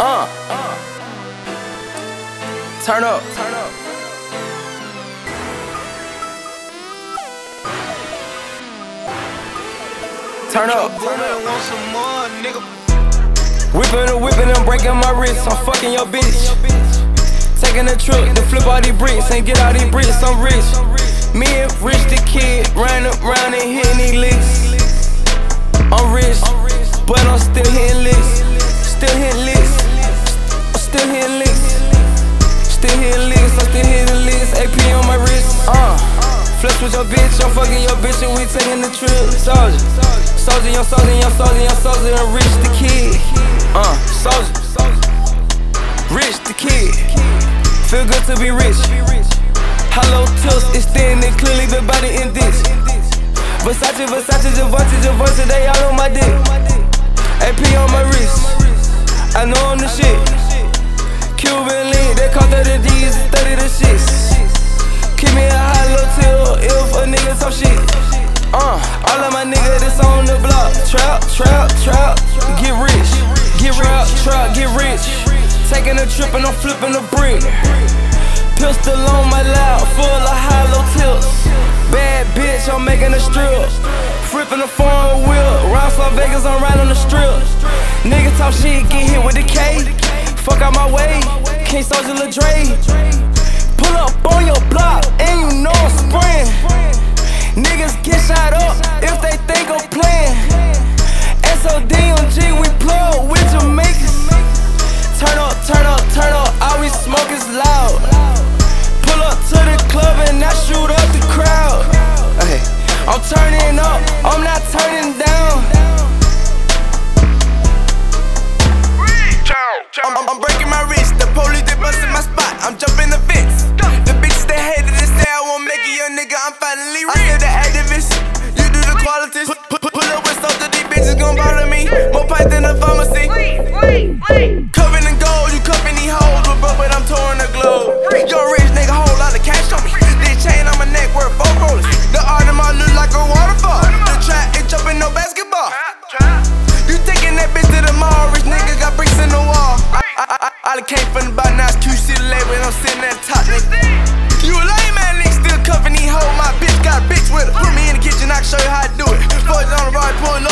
Turn up. Turn up. Whippin' and breaking my wrist. I'm fucking your bitch. Taking a trip to flip all these bricks and get all these bricks. I'm rich. Me and Rich the Kid ran around and hitting these licks. I'm rich, but I'm still hitting licks. Still hitting licks. I'm still hitting licks. Still hitting licks. I'm still hitting licks. AP on my wrist. Flex with your bitch. I'm fucking your bitch and we taking the trip. Soldier, young soldier, and Rich the Kid. Soldier, Rich the Kid. Feel good to be rich. Hollow tips extending, clearly the body in this. Versace, Givenchy, they all on my dick. AP on my wrist, I know I'm the shit. Cuban link, they call 30 D's, 30 the shits. Keep me a hollow tip if a nigga talk shit. All of my niggas that's on the block. Trap, get rich. Get rich. Taking a trip and I'm flipping a brick. Pistol on my lap, full of hollow tips. Bad bitch, I'm making a strip. Frippin' a foreign wheel. Round Las Vegas, I'm riding on the strip. Nigga talk shit, get hit with the K. Fuck out my way, King Soldier Lil Dre. Pull up on your block, and you know I'm spraying. Niggas get shot up if they think I'm playing. SODMG, we plug with Jamaicans. Turn up, all we smoke is loud. Pull up to the club and I shoot up the crowd. Hey, I'm turning up, I'm not turning down. I'm breaking my wrist, the police they bustin' my spot, I'm jumping the fence. The bitches they hated it, say I won't make it, young nigga, I'm finally rich. I said the activist, you do the qualities. Pull up with stuff that these bitches gon' bother me. More pipe than a pharmacy. Covered in gold, you cuffin' these hoes with broke, but I'm touring the globe. Young rich nigga, whole lot of cash on me. This chain on my neck worth 4 rollers. The Audemars look like a waterfall. The trap ain't jumping no basketball. You taking that bitch to the mall, rich nigga got bricks in the wall. I came from the bottom, now it's QC the label, and I'm sitting at the top, nigga. You a lame man, nigga, still cuffin' these hoes. My bitch got a bitch with her. Put me in the kitchen, I can show you how to do it. Boys on the ride, pulling up.